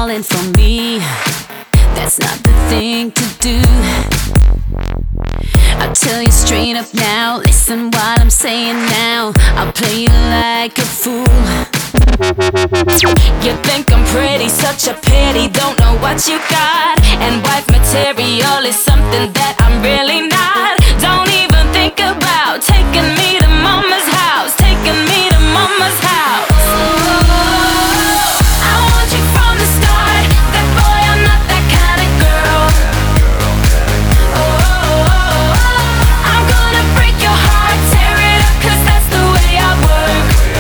falling for me. That's not the thing to do. I'll tell you straight up now. Listen what I'm saying now. I'll play you like a fool. You think I'm pretty, such a pity. Don't know what you got. And wife material is something that I'm really not. Don't even think about taking me to mama's house. Taking me to mama's house. I want you from the start. That boy, I'm not that kind of girl. I'm gonna break your heart, tear it up, 'cause that's the way I work.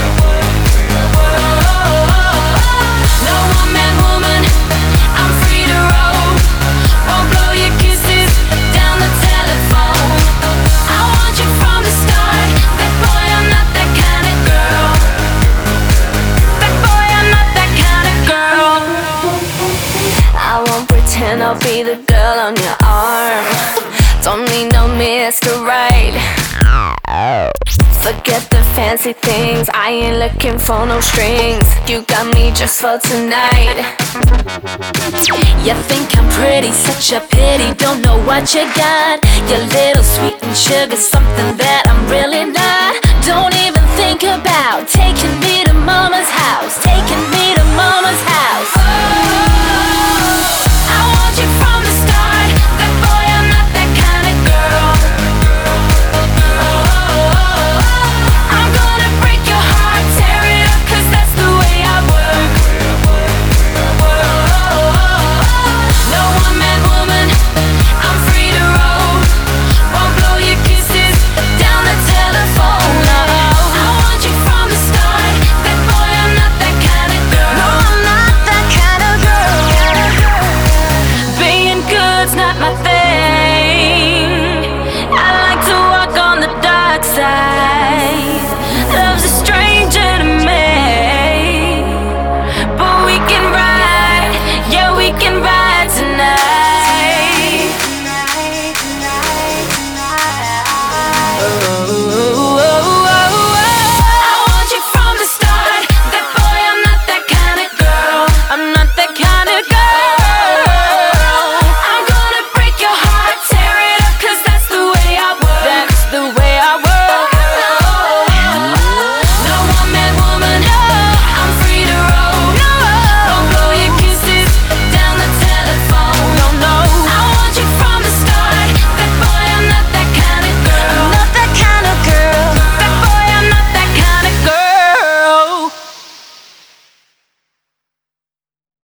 No one-man woman, I'm free to roam. Won't blow your kisses down the telephone. I want you from the start. That boy, I'm not that kind of girl. That boy, I'm not that kind of girl. I won't pretend I'll be the girl on your arm. Don't need no Mr. Right. Forget the fancy things, I ain't looking for no strings. You got me just for tonight. You think I'm pretty, such a pity. Don't know what you got. You're little sweet and sugar, something that I'm really not. Don't even think about taking me to mama's house. Taking me to mama's house.